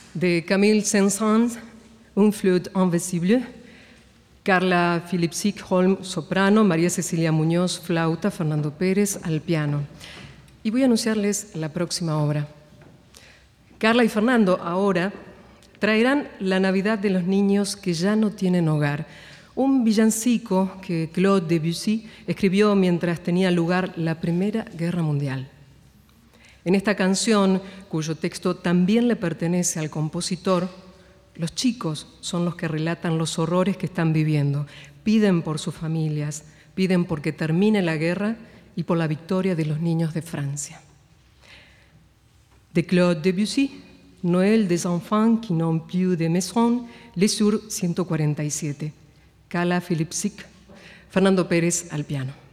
de Camille Saint-Saëns, Un flûte invisible, Carla Philippsik-Holm, soprano, María Cecilia Muñoz, flauta, Fernando Pérez, al piano. Y voy a anunciarles la próxima obra. Carla y Fernando ahora traerán La Navidad de los niños que ya no tienen hogar, un villancico que Claude Debussy escribió mientras tenía lugar la Primera Guerra Mundial. En esta canción, cuyo texto también le pertenece al compositor, los chicos son los que relatan los horrores que están viviendo, piden por sus familias, piden porque termine la guerra y por la victoria de los niños de Francia. De Claude Debussy, Noël des enfants qui n'ont plus de maison, Les sur 147. Carla Philippsik, Fernando Pérez al piano.